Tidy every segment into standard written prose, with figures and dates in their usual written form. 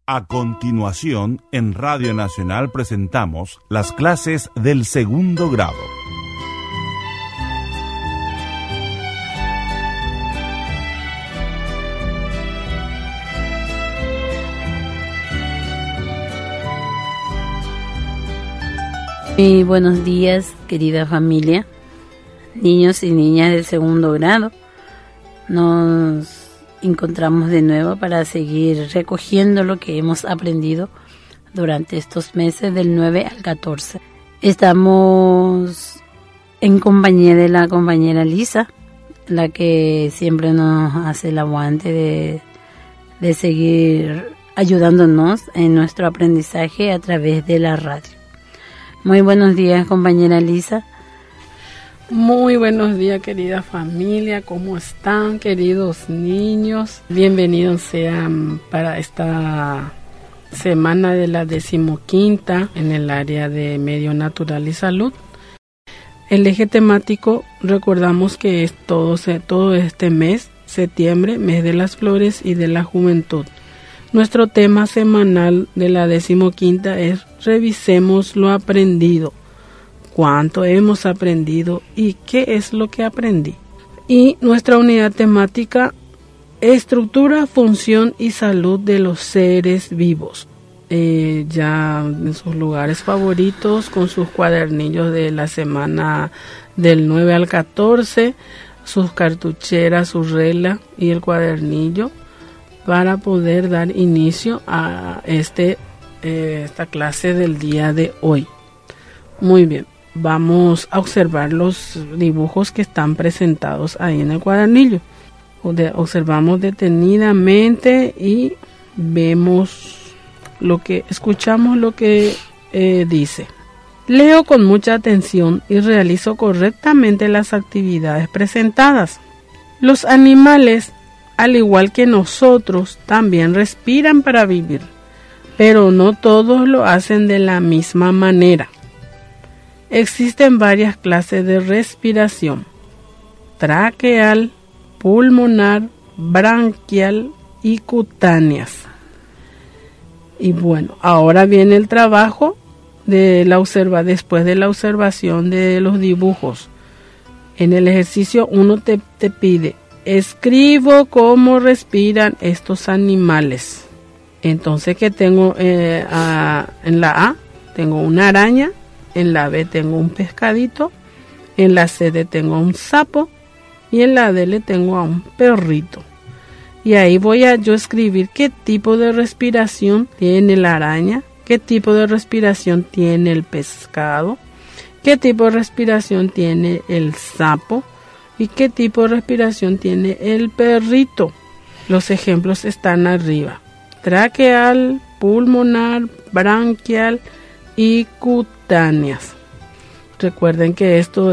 A continuación, en Radio Nacional presentamos las clases del segundo grado. Muy buenos días, querida familia, niños y niñas del segundo grado. Nos encontramos de nuevo para seguir recogiendo lo que hemos aprendido durante estos meses del 9 al 14. Estamos en compañía de la compañera Lisa, la que siempre nos hace el aguante de seguir ayudándonos en nuestro aprendizaje a través de la radio. Muy buenos días, compañera Lisa. Muy buenos días, querida familia, ¿cómo están, queridos niños? Bienvenidos sean para esta semana de la 15ª en el área de Medio Natural y Salud. El eje temático, recordamos que es todo este mes, septiembre, mes de las flores y de la juventud. Nuestro tema semanal de la 15ª es revisemos lo aprendido. ¿Cuánto hemos aprendido y qué es lo que aprendí? Y nuestra unidad temática, estructura, función y salud de los seres vivos. Ya en sus lugares favoritos, con sus cuadernillos de la semana del 9 al 14, sus cartucheras, su regla y el cuadernillo, para poder dar inicio a esta clase del día de hoy. Muy bien. Vamos a observar los dibujos que están presentados ahí en el cuadernillo. Observamos detenidamente y escuchamos lo que dice. Leo con mucha atención y realizo correctamente las actividades presentadas. Los animales, al igual que nosotros, también respiran para vivir, pero no todos lo hacen de la misma manera. Existen varias clases de respiración: traqueal, pulmonar, branquial y cutáneas. Y bueno, ahora viene el trabajo después de la observación de los dibujos. En el ejercicio 1 te pide, escribo cómo respiran estos animales. Entonces, ¿qué tengo en la A? Tengo una araña. En la B tengo un pescadito, en la C tengo un sapo y en la D le tengo a un perrito. Y ahí voy a yo escribir qué tipo de respiración tiene la araña, qué tipo de respiración tiene el pescado, qué tipo de respiración tiene el sapo y qué tipo de respiración tiene el perrito. Los ejemplos están arriba: traqueal, pulmonar, branquial y cutáneas. Recuerden que esto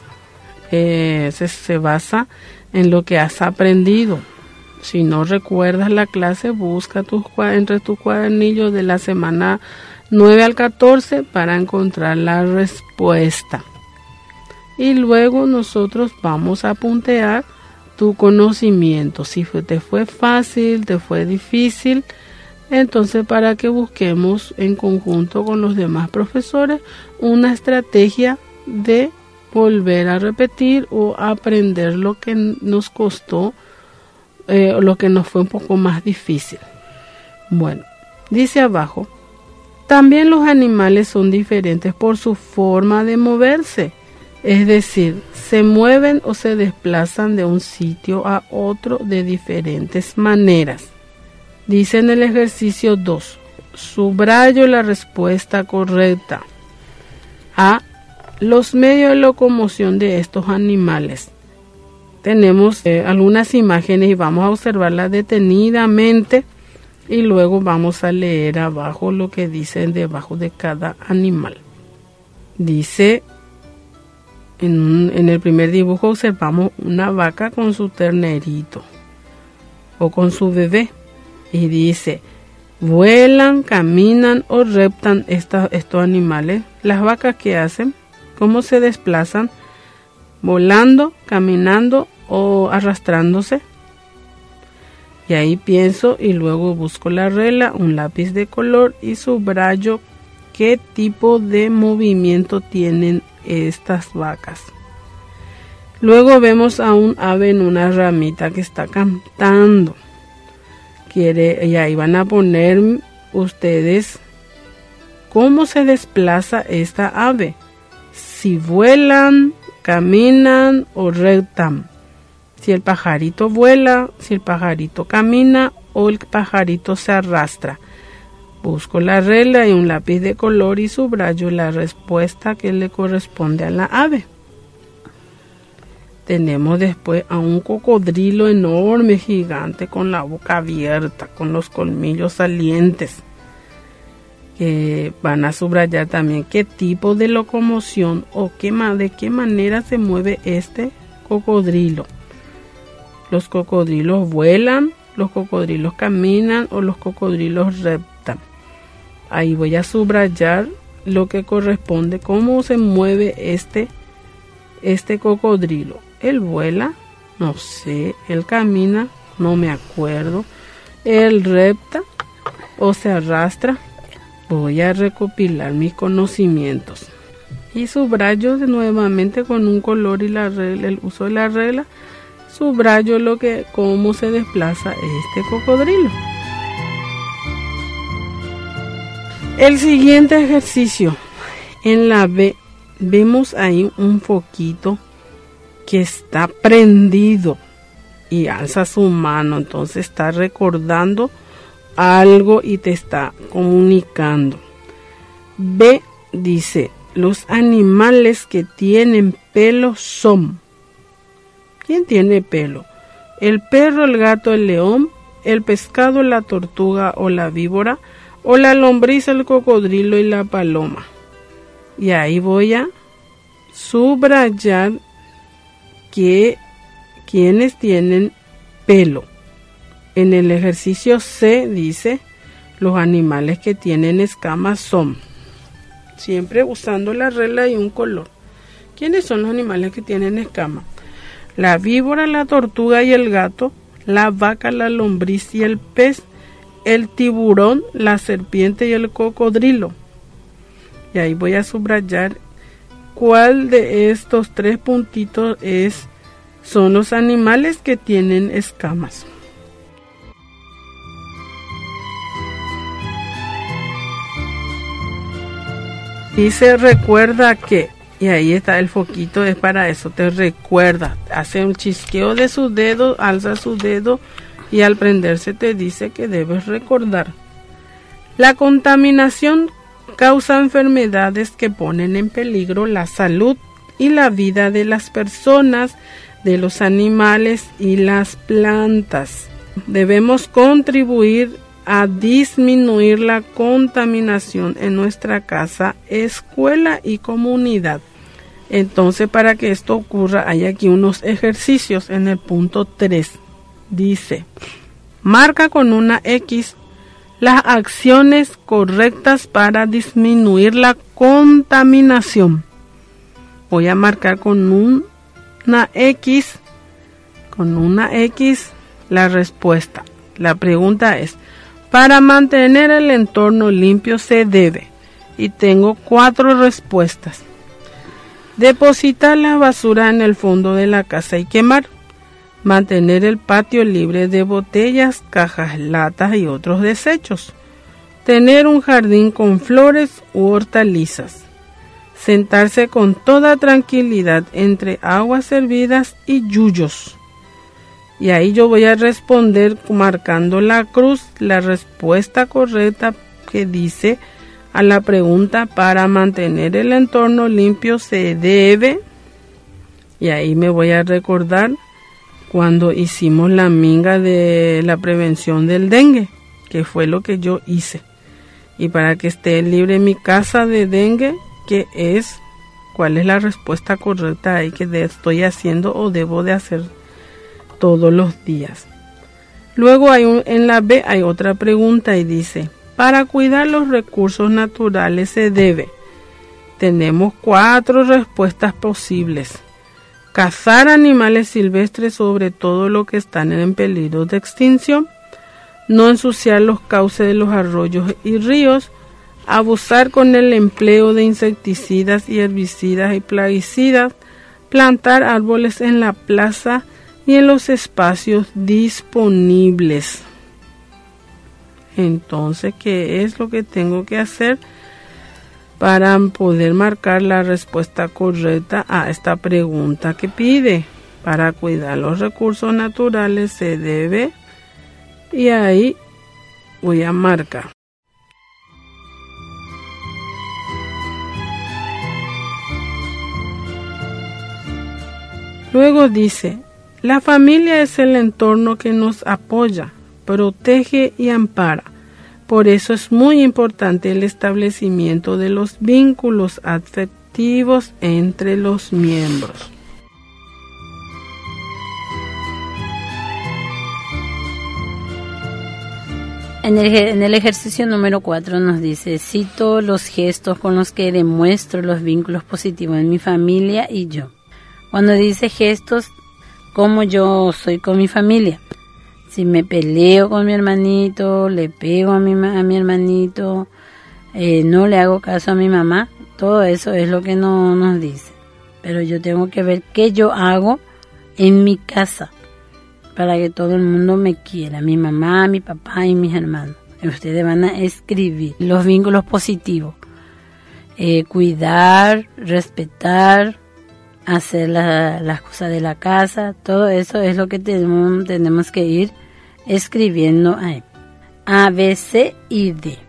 se basa en lo que has aprendido. Si no recuerdas la clase, busca entre tus cuadernillos de la semana 9 al 14 para encontrar la respuesta. Y luego nosotros vamos a puntear tu conocimiento. Si te fue fácil, te fue difícil, entonces para que busquemos en conjunto con los demás profesores una estrategia de volver a repetir o aprender lo que nos costó, lo que nos fue un poco más difícil. Bueno, dice abajo, también los animales son diferentes por su forma de moverse, es decir, se mueven o se desplazan de un sitio a otro de diferentes maneras. Dice en el ejercicio 2, subrayo la respuesta correcta. A. Los medios de locomoción de estos animales. Tenemos algunas imágenes y vamos a observarlas detenidamente y luego vamos a leer abajo lo que dicen debajo de cada animal. Dice, en el primer dibujo observamos una vaca con su ternerito o con su bebé. Y dice, vuelan, caminan o reptan estos animales. Las vacas, ¿qué hacen? ¿Cómo se desplazan? ¿Volando, caminando o arrastrándose? Y ahí pienso y luego busco la regla, un lápiz de color y subrayo qué tipo de movimiento tienen estas vacas. Luego vemos a un ave en una ramita que está cantando. Y ahí van a poner ustedes cómo se desplaza esta ave. Si vuelan, caminan o rectan. Si el pajarito vuela, si el pajarito camina o el pajarito se arrastra. Busco la regla y un lápiz de color y subrayo la respuesta que le corresponde a la ave. Tenemos después a un cocodrilo enorme, gigante, con la boca abierta, con los colmillos salientes. Que van a subrayar también qué tipo de locomoción o de qué manera se mueve este cocodrilo. Los cocodrilos vuelan, los cocodrilos caminan o los cocodrilos reptan. Ahí voy a subrayar lo que corresponde, cómo se mueve este cocodrilo. Él vuela, no sé, él camina, no me acuerdo, él repta o se arrastra. Voy a recopilar mis conocimientos y subrayo nuevamente con un color y la regla, el uso de la regla, subrayo cómo se desplaza este cocodrilo. El siguiente ejercicio, en la B, vemos ahí un foquito que está prendido y alza su mano, entonces está recordando algo y te está comunicando. B dice, los animales que tienen pelo son. ¿Quién tiene pelo? El perro, el gato, el león, el pescado, la tortuga o la víbora, o la lombriz, el cocodrilo y la paloma. Y ahí voy a subrayar quienes tienen pelo. En el ejercicio C dice, los animales que tienen escamas son, siempre usando la regla y un color. ¿Quiénes son los animales que tienen escamas? La víbora, la tortuga y el gato, la vaca, la lombriz y el pez, el tiburón, la serpiente y el cocodrilo. Y ahí voy a subrayar cuál de estos 3 puntitos son los animales que tienen escamas. Y se recuerda que, y ahí está el foquito, es para eso, te recuerda, hace un chisqueo de su dedo, alza su dedo y al prenderse te dice que debes recordar. La contaminación causa enfermedades que ponen en peligro la salud y la vida de las personas, de los animales y las plantas. Debemos contribuir a disminuir la contaminación en nuestra casa, escuela y comunidad. Entonces, para que esto ocurra, hay aquí unos ejercicios en el punto 3. Dice, marca con una X las acciones correctas para disminuir la contaminación. Voy a marcar con una X la respuesta. La pregunta es, para mantener el entorno limpio se debe, y tengo 4 respuestas. Depositar la basura en el fondo de la casa y quemar. Mantener el patio libre de botellas, cajas, latas y otros desechos. Tener un jardín con flores u hortalizas. Sentarse con toda tranquilidad entre aguas hervidas y yuyos. Y ahí yo voy a responder marcando la cruz, la respuesta correcta que dice a la pregunta, para mantener el entorno limpio se debe. Y ahí me voy a recordar cuando hicimos la minga de la prevención del dengue, que fue lo que yo hice. Y para que esté libre mi casa de dengue, ¿cuál es la respuesta correcta ahí que estoy haciendo o debo de hacer todos los días? Luego en la B hay otra pregunta y dice, para cuidar los recursos naturales se debe. Tenemos 4 respuestas posibles. Cazar animales silvestres, sobre todo los que están en peligro de extinción. no ensuciar los cauces de los arroyos y ríos, abusar con el empleo de insecticidas y herbicidas y plaguicidas, plantar árboles en la plaza y en los espacios disponibles. Entonces, ¿qué es lo que tengo que hacer para poder marcar la respuesta correcta a esta pregunta que pide? Para cuidar los recursos naturales se debe, y ahí voy a marcar. Luego dice, la familia es el entorno que nos apoya, protege y ampara. Por eso es muy importante el establecimiento de los vínculos afectivos entre los miembros. En el ejercicio número 4 nos dice, cito los gestos con los que demuestro los vínculos positivos en mi familia y yo. Cuando dice gestos, como yo soy con mi familia. Si me peleo con mi hermanito, le pego a mi hermanito, no le hago caso a mi mamá, todo eso es lo que no nos dice. Pero yo tengo que ver qué yo hago en mi casa para que todo el mundo me quiera, mi mamá, mi papá y mis hermanos. Y ustedes van a escribir los vínculos positivos, cuidar, respetar, hacer las cosas de la casa, todo eso es lo que tenemos que ir escribiendo ahí. A, B, C y D.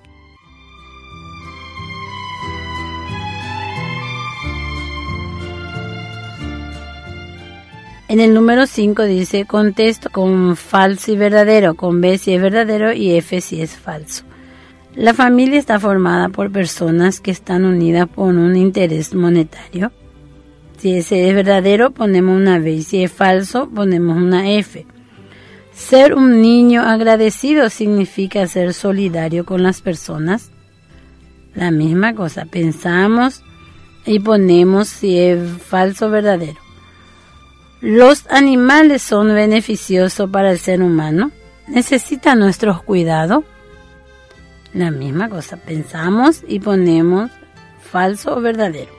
En el número 5 dice, contesto con falso y verdadero, con B si es verdadero y F si es falso. La familia está formada por personas que están unidas por un interés monetario. Si ese es verdadero, ponemos una B, y si es falso, ponemos una F. Ser un niño agradecido significa ser solidario con las personas. La misma cosa, pensamos y ponemos si es falso o verdadero. Los animales son beneficiosos para el ser humano. ¿Necesitan nuestros cuidados? La misma cosa, pensamos y ponemos falso o verdadero.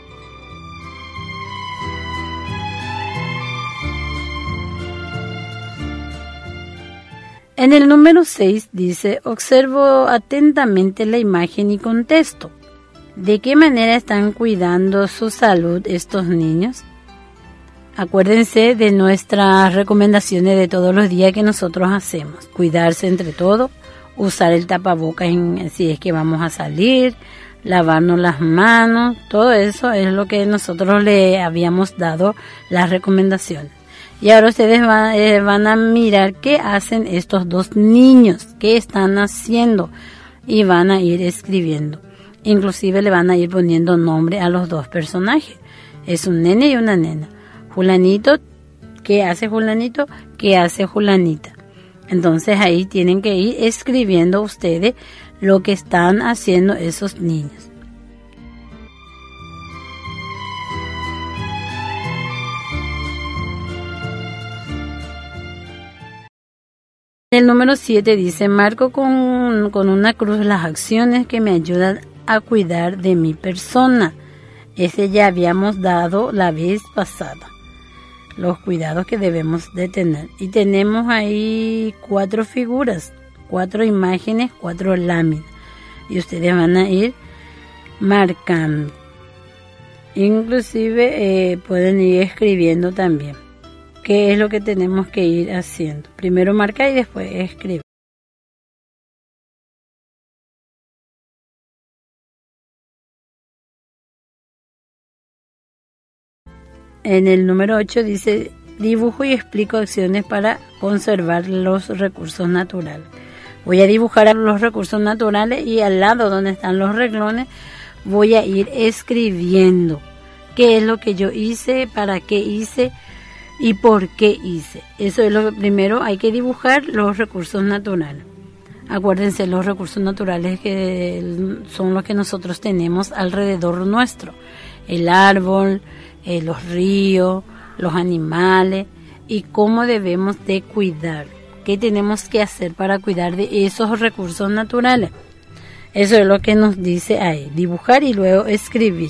En el número 6 dice, observo atentamente la imagen y contesto. ¿De qué manera están cuidando su salud estos niños? Acuérdense de nuestras recomendaciones de todos los días que nosotros hacemos. Cuidarse entre todos, usar el tapabocas si es que vamos a salir, lavarnos las manos, todo eso es lo que nosotros le habíamos dado las recomendaciones. Y ahora ustedes van a mirar qué hacen estos dos niños, qué están haciendo y van a ir escribiendo. Inclusive le van a ir poniendo nombre a los dos personajes. Es un nene y una nena. Julanito, ¿qué hace Julanito? ¿Qué hace Julanita? Entonces ahí tienen que ir escribiendo ustedes lo que están haciendo esos niños. El número 7 dice, marco con una cruz las acciones que me ayudan a cuidar de mi persona. Ese ya habíamos dado la vez pasada. Los cuidados que debemos de tener. Y tenemos ahí 4 figuras, 4 imágenes, 4 láminas. Y ustedes van a ir marcando. Inclusive pueden ir escribiendo también. ¿Qué es lo que tenemos que ir haciendo? Primero marcar y después escribir. En el número 8 dice, dibujo y explico acciones para conservar los recursos naturales. Voy a dibujar los recursos naturales y al lado donde están los renglones voy a ir escribiendo qué es lo que yo hice, para qué hice y por qué hice. Eso es lo primero, hay que dibujar los recursos naturales. Acuérdense, los recursos naturales que son los que nosotros tenemos alrededor nuestro. El árbol, los ríos, los animales y cómo debemos de cuidar. qué tenemos que hacer para cuidar de esos recursos naturales. Eso es lo que nos dice ahí, dibujar y luego escribir.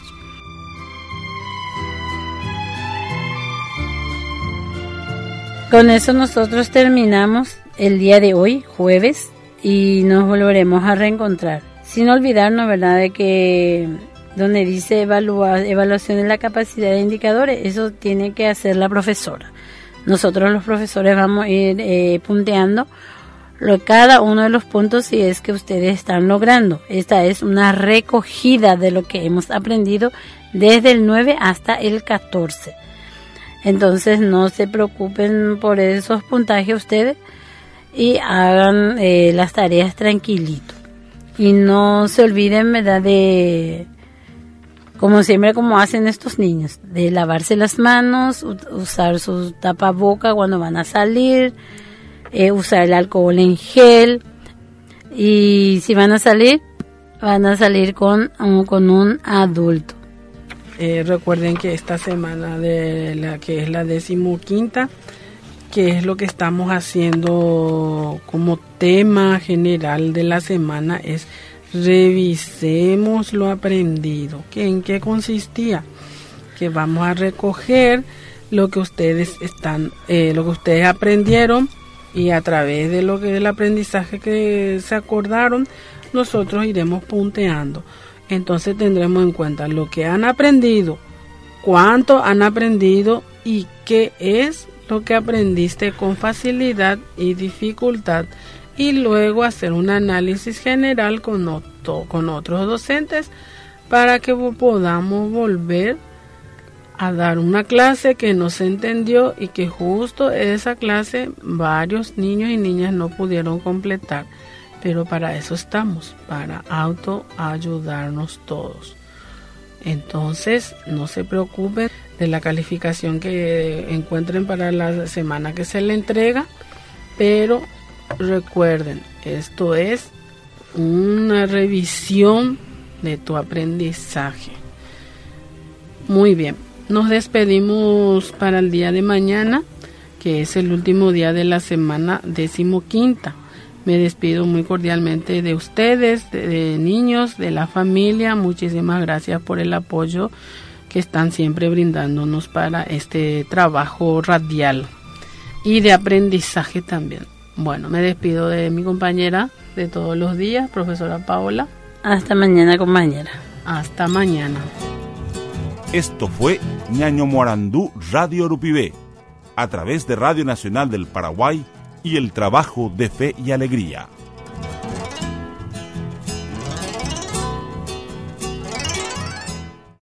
Con eso nosotros terminamos el día de hoy, jueves, y nos volveremos a reencontrar. Sin olvidarnos, ¿verdad?, de que donde dice evaluación de la capacidad de indicadores, eso tiene que hacer la profesora. Nosotros los profesores vamos a ir punteando cada uno de los puntos si es que ustedes están logrando. Esta es una recogida de lo que hemos aprendido desde el 9 hasta el 14. Entonces no se preocupen por esos puntajes ustedes y hagan las tareas tranquilito. Y no se olviden, ¿verdad?, de, como siempre, como hacen estos niños, de lavarse las manos, usar su tapaboca cuando van a salir, usar el alcohol en gel, y si van a salir con un adulto. Recuerden que esta semana de la que es la 15ª, que es lo que estamos haciendo como tema general de la semana, es revisemos lo aprendido. ¿En qué consistía? Que vamos a recoger lo que ustedes aprendieron, y a través de lo que el aprendizaje que se acordaron, nosotros iremos punteando. Entonces tendremos en cuenta lo que han aprendido, cuánto han aprendido y qué es lo que aprendiste con facilidad y dificultad, y luego hacer un análisis general con otros docentes para que podamos volver a dar una clase que no se entendió y que justo esa clase varios niños y niñas no pudieron completar. Pero para eso estamos, para autoayudarnos todos. Entonces, no se preocupen de la calificación que encuentren para la semana que se le entrega, pero recuerden, esto es una revisión de tu aprendizaje. Muy bien, nos despedimos para el día de mañana, que es el último día de la semana 15ª. Me despido muy cordialmente de ustedes, de niños, de la familia. Muchísimas gracias por el apoyo que están siempre brindándonos para este trabajo radial y de aprendizaje también. Bueno, me despido de mi compañera de todos los días, profesora Paola. Hasta mañana, compañera. Hasta mañana. Esto fue Ñaño Morandú Radio Urupibé, a través de Radio Nacional del Paraguay y el trabajo de fe y alegría.